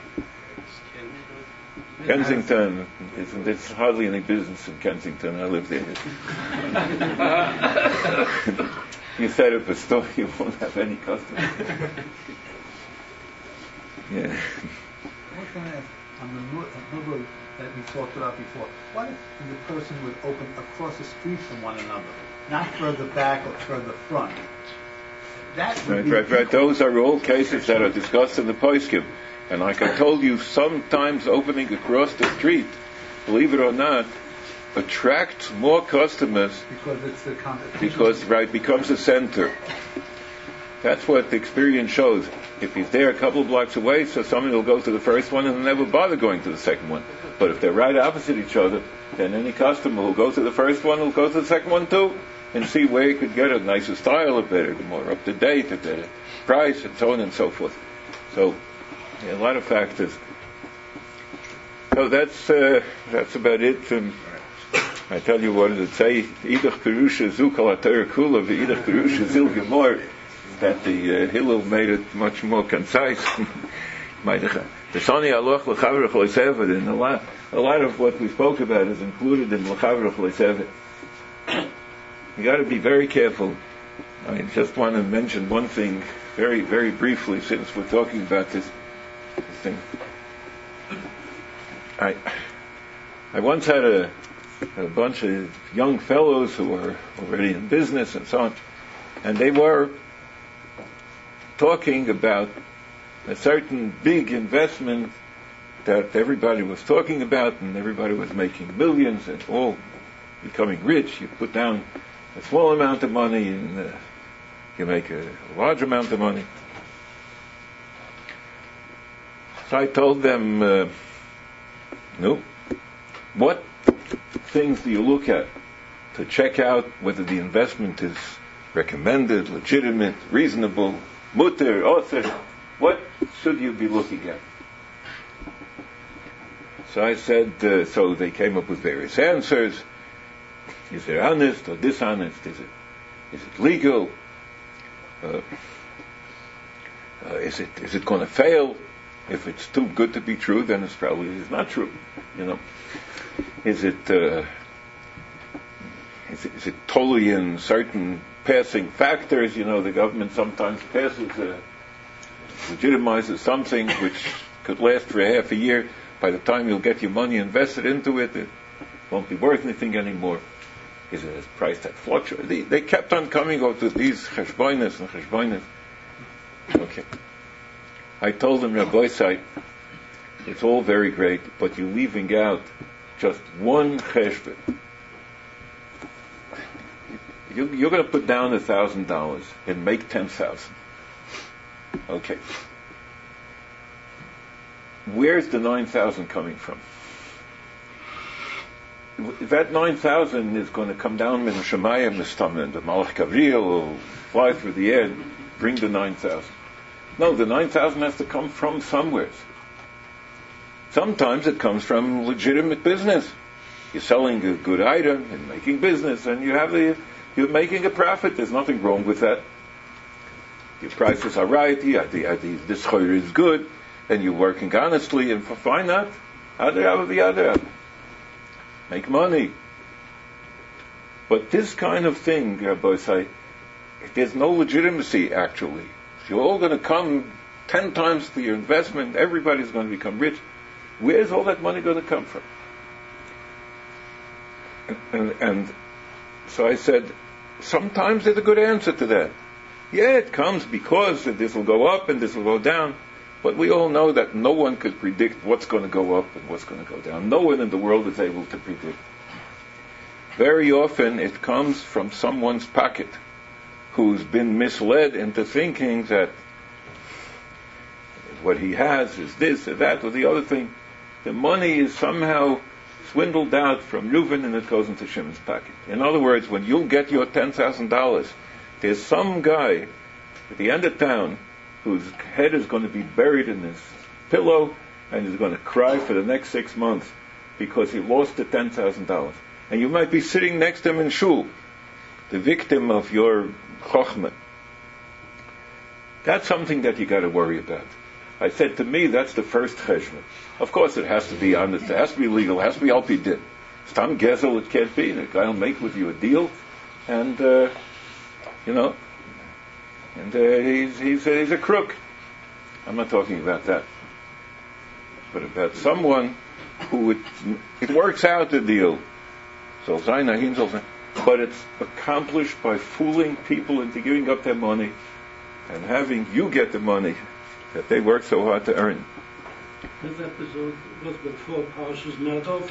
Kensington. There's, there's hardly any business in Kensington, I live there. You set up a store, you won't have any customers. Yeah.
What can I ask? On the number that we talked about before, what if the person would open across the street from one another, not further back or further front? That would
Right,
be
right, right. Those are all cases that are discussed in the Poskim. And like I told you, sometimes opening across the street, believe it or not, attracts more customers
because it's the competition.
because, right, becomes a center. That's what the experience shows. If he's there a couple of blocks away, so somebody will go to the first one and never bother going to the second one. But if they're right opposite each other, then any customer who'll go to the first one will go to the second one too, and see where he could get a nicer style, a better, more up to date, a better price, and so on and so forth. So, yeah, a lot of factors. So that's uh, that's about it. Um, I tell you what does it say? Idach Perusha Zukal Atayr Kula v'Idach Perusha Zil Gemor. That the uh, Hillel made it much more concise. The Sani Aloch L'Chavrach L'Sevet, and a lot, a lot of what we spoke about is included in L'Chavrach L'Sevet. You got to be very careful. I just want to mention one thing very, very briefly, since we're talking about this, this thing. I, I once had a, a bunch of young fellows who were already in business and so on, and they were talking about a certain big investment that everybody was talking about, and everybody was making millions and all becoming rich. You put down a small amount of money and uh, you make a large amount of money. So I told them, uh, no, what things do you look at to check out whether the investment is recommended, legitimate, reasonable, mutter, author? What should you be looking at? So I said, uh, so they came up with various answers. Is it honest or dishonest? Is it, is it legal? Uh, uh, is it, is it going to fail? If it's too good to be true, then it's probably is not true. You know, is it, uh, is it, is it totally in certain passing factors? You know, the government sometimes passes, uh, legitimizes something which could last for a half a year. By the time you'll get your money invested into it, it won't be worth anything anymore. Is it a price that fluctuates? They, they kept on coming up with these cheshbonis and cheshbonis. Okay. I told them, Rabbi Say, it's all very great, but you're leaving out just one cheshbon. You, you're going to put down a thousand dollars and make ten thousand. Okay. Where's the nine thousand coming from? That nine thousand is going to come down in Shemayim, and the Malach Gabriel will fly through the air and bring the nine thousand. No, the nine thousand has to come from somewhere. Sometimes it comes from legitimate business. You're selling a good item and making business, and you have the, you're making a profit. There's nothing wrong with that. Your prices are right. The, the, the, this choir is good. And you're working honestly, and why not? Other, the other, make money. But this kind of thing, Rabbi Say, there's no legitimacy actually. You're all going to come ten times to your investment. Everybody's going to become rich. Where's all that money going to come from? And, and, and so I said, sometimes there's a good answer to that. Yeah, it comes because this will go up and this will go down. But we all know that no one could predict what's going to go up and what's going to go down. No one in the world is able to predict. Very often it comes from someone's pocket who's been misled into thinking that what he has is this or that or the other thing. The money is somehow swindled out from Reuven and it goes into Shimon's pocket. In other words, when you'll get your ten thousand dollars, there's some guy at the end of town whose head is going to be buried in his pillow and is going to cry for the next six months because he lost the ten thousand dollars. And you might be sitting next to him in shul, the victim of your chokhmah. That's something that you got to worry about. I said, to me, that's the first cheshbon. Of course, it has to be honest, it has to be legal, it has to be al pi din. Stam gezel, it can't be. The guy will make with you a deal, and, uh, you know, And uh, he's, he's, uh, he's a crook. I'm not talking about that. But about someone who it, it works out the deal. But it's accomplished by fooling people into giving up their money and having you get the money that they work so hard to earn.
This episode was before Parshas Medov.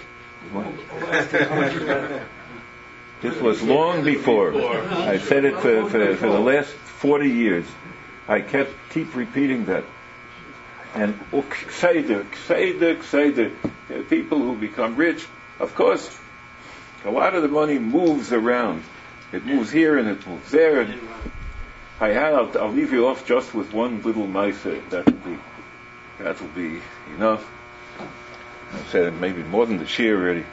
This was long before. I said it for, for, for the last forty years. I kept keep repeating that. And kseider, kseider, kseider. There are people who become rich. Of course, a lot of the money moves around. It moves here and it moves there. And I had. I'll, I'll leave you off just with one little ma'aser. That will be. That will be enough. I said it maybe more than the shir already.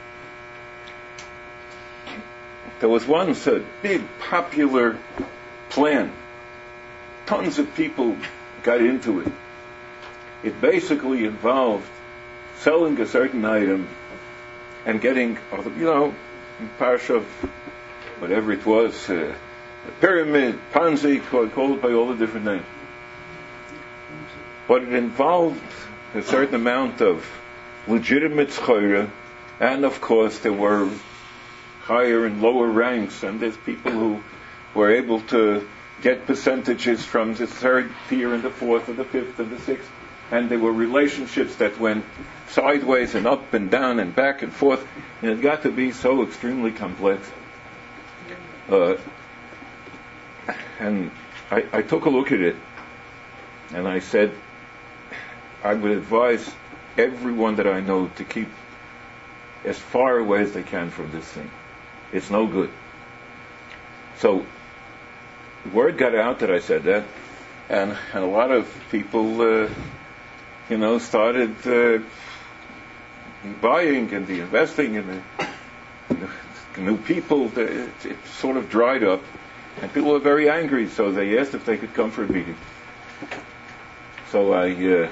There was once a big popular plan. Tons of people got into it. It basically involved selling a certain item and getting, you know, parsha of whatever it was, uh, a pyramid, Ponzi, called, called by all the different names. But it involved a certain amount of legitimate schora, and of course there were higher and lower ranks, and there's people who were able to get percentages from the third tier and the fourth and the fifth and the sixth, and there were relationships that went sideways and up and down and back and forth, and it got to be so extremely complex. Uh, and I, I took a look at it, and I said, I would advise everyone that I know to keep as far away as they can from this thing. It's no good. So, word got out that I said that, and, and a lot of people, uh, you know, started uh, buying and the investing in the, in the new people. The, it, it sort of dried up, and people were very angry, so they asked if they could come for a meeting. So I, uh,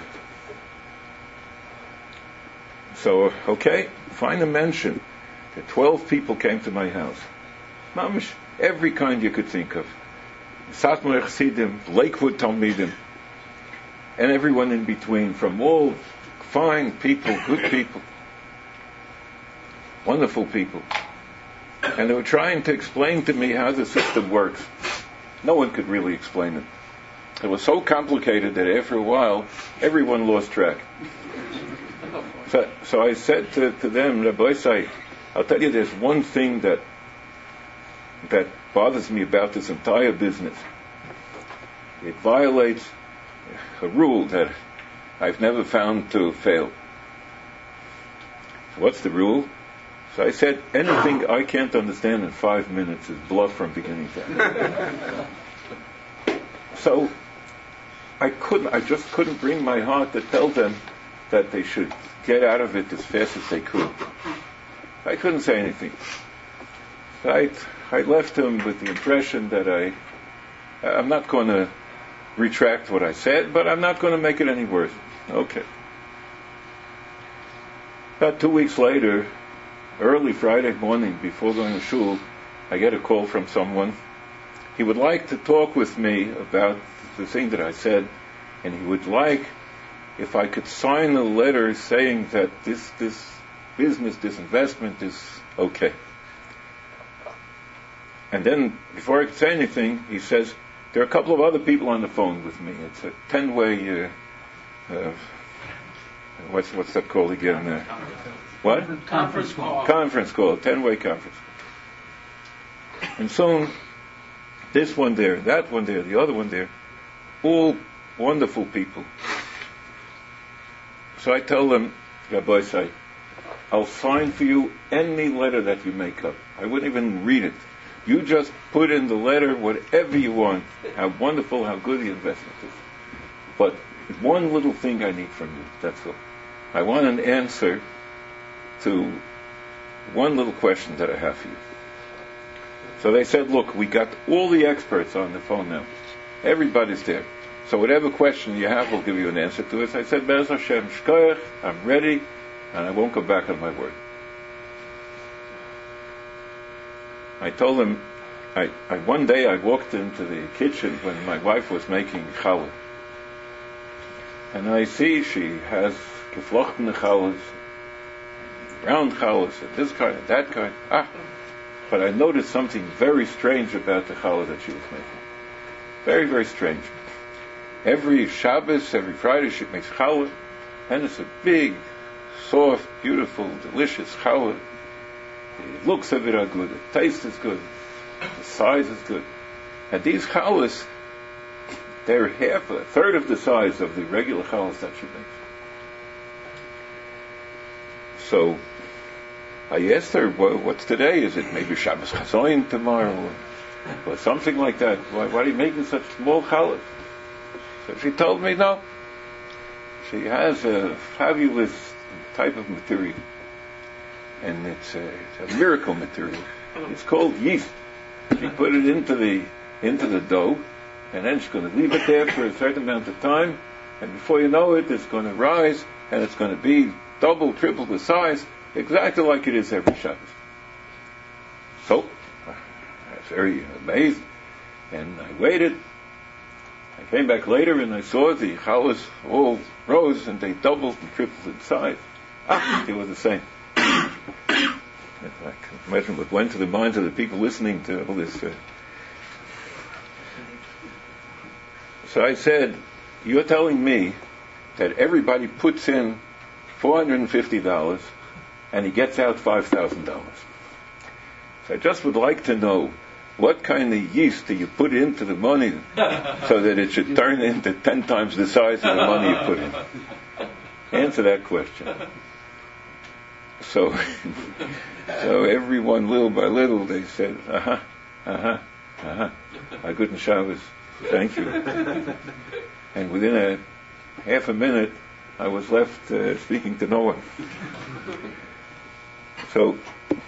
so, okay, find a mention that twelve people came to my house. Mamish, every kind you could think of. Satmar Chassidim, Lakewood Talmidim, and everyone in between, from all fine people, good people, wonderful people. And they were trying to explain to me how the system works. No one could really explain it. It was so complicated that after a while, everyone lost track. So, so I said to, to them, Rabbi Say, I'll tell you, there's one thing that that bothers me about this entire business. It violates a rule that I've never found to fail. What's the rule? So I said, anything I can't understand in five minutes is bluff from beginning to end. So I couldn't, I just couldn't bring my heart to tell them that they should get out of it as fast as they could. I couldn't say anything. So I, I left them with the impression that I, I'm not going to retract what I said, but I'm not going to make it any worse. Okay. About two weeks later, early Friday morning, before going to shul, I get a call from someone. He would like to talk with me about the thing that I said, and he would like if I could sign a letter saying that this this business, this investment is okay. And then, before I could say anything, he says, there are a couple of other people on the phone with me. It's a ten-way, uh, uh, what's what's that called again? Uh, what?
Conference call.
Conference call, ten-way conference call. And soon, this one there, that one there, the other one there, all wonderful people. So I tell them, Rabbi Say, I'll sign for you any letter that you make up. I wouldn't even read it. You just put in the letter whatever you want, how wonderful, how good the investment is. But one little thing I need from you, that's all. I want an answer to one little question that I have for you. So they said, look, we got all the experts on the phone now. Everybody's there. So whatever question you have, we'll give you an answer to it. So I said, Be'ez Hashem, shkoyach, I'm ready, and I won't go back on my word. I told him, I, I, one day I walked into the kitchen when my wife was making challah. And I see she has geflochtene challahs, round challahs, and this kind and that kind. Ah, but I noticed something very strange about the challah that she was making. Very, very strange. Every Shabbos, every Friday, she makes challah, and it's a big, soft, beautiful, delicious challah. The looks of it are good, the taste is good, the size is good. And these challahs, they're half, a third of the size of the regular challahs that she makes. So, I asked her, well, what's today? Is it maybe Shabbos Chazoin tomorrow? Or, or something like that. Why, why are you making such small challahs? So she told me, no. She has a fabulous type of material. And it's a, it's a miracle material. It's called yeast. She put it into the into the dough, and then she's going to leave it there for a certain amount of time, and before you know it, it's going to rise, and it's going to be double, triple the size, exactly like it is every Shabbos. So, I was very amazed, and I waited. I came back later, and I saw the challahs all rose, and they doubled and tripled in size. Ah, they were the same. I can imagine what went to the minds of the people listening to all this. Uh. So I said, you're telling me that everybody puts in four hundred fifty dollars and he gets out five thousand dollars. So I just would like to know, what kind of yeast do you put into the money so that it should turn into ten times the size of the money you put in? Answer that question. So, so everyone, little by little, they said, "Uh-huh, uh-huh, uh-huh. A good Shabbos. Thank you." And within a half a minute, I was left uh, speaking to no one. So,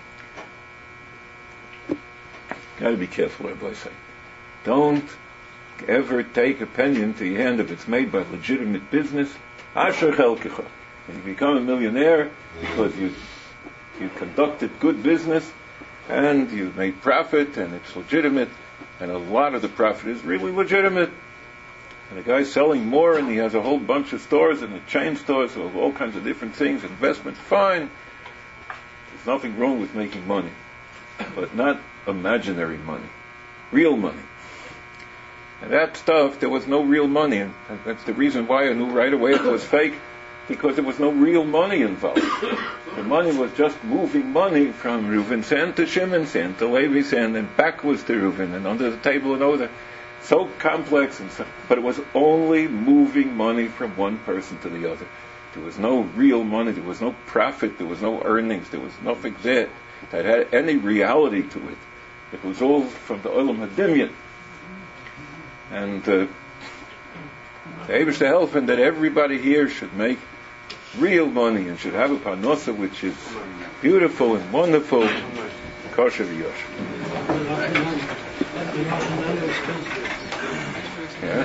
got to be careful, Rabbi say. Don't ever take a penny into your hand if it's made by legitimate business. Asher chelkecha. And you become a millionaire because you you conducted good business and you made profit and it's legitimate, and a lot of the profit is really legitimate. And the guy's selling more and he has a whole bunch of stores and the chain stores of all kinds of different things, investment, fine. There's nothing wrong with making money, but not imaginary money, real money. And that stuff, there was no real money, and that's the reason why I knew right away it was fake, because there was no real money involved. The money was just moving money from Reuven's hand to Shimon's hand to Levi's hand and backwards to Reuven and under the table and over there. So complex, and so, but it was only moving money from one person to the other. There was no real money, there was no profit, there was no earnings, there was nothing there that had any reality to it. It was all from the Olam HaDimyan. And uh, the Eibishter helping that everybody here should make real money and should have a parnosa which is beautiful and wonderful, kosher v'yosher. Yeah?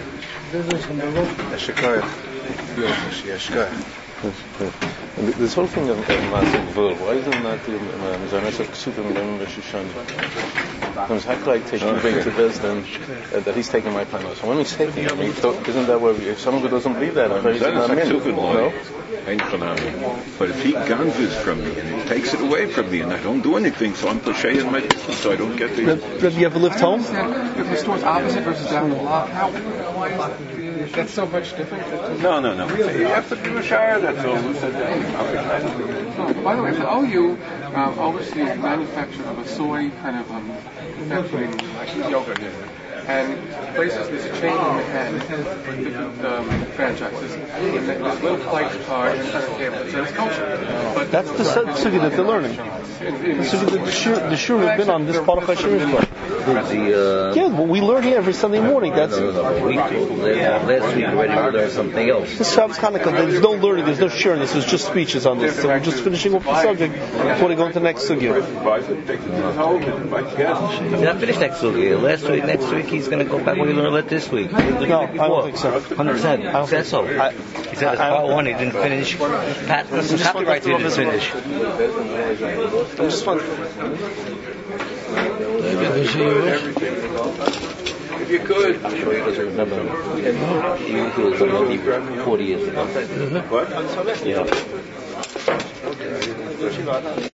And this whole thing of Maaseh Gvul, why isn't that the Mizanes of Ksuvim and Rosh Hashanah? How could I take you bring to this then uh, that he's taking my panos? So when he's taking it, I mean, isn't that where we, if someone who doesn't believe that, I'm not no?
But if he ganzes from me and he takes it away from me and I don't do anything, so I'm pushay in my business, so I don't get the...
Have you ever lived home?
If the store's opposite versus down the block, how... That's so much different.
No, no, no. You have to do a shower, that's all. Oh,
by the way, the O U um, oversees manufacture of a soy kind of um, manufacturing like yogurt. And places, there's a chain in Manhattan, different um, franchises, and there's little flights card and kind of table that says kosher. But
that's the sugi that they're learning. The sugi that the shur, the shur has been on this part of Hashem is learning.
The, uh,
yeah, but we learn here every Sunday morning. That's
no, no, no, week, last week already we learned something else.
This Shabbos Hanukkah, there's no learning, there's no sharing. This is just speeches on this. So we're just finishing off the subject before we go into the next sugi.
He's not finished next week. Last week, next week he's going to go back. We're going to learn it this week.
No, I don't think so.
one hundred percent. He said so. I, he said it's part one. He didn't finish. Pat, some copyright he didn't finish.
I'm just wondering.
If you could.
I'm sure he doesn't remember. He was forty years ago.
What?
Yeah.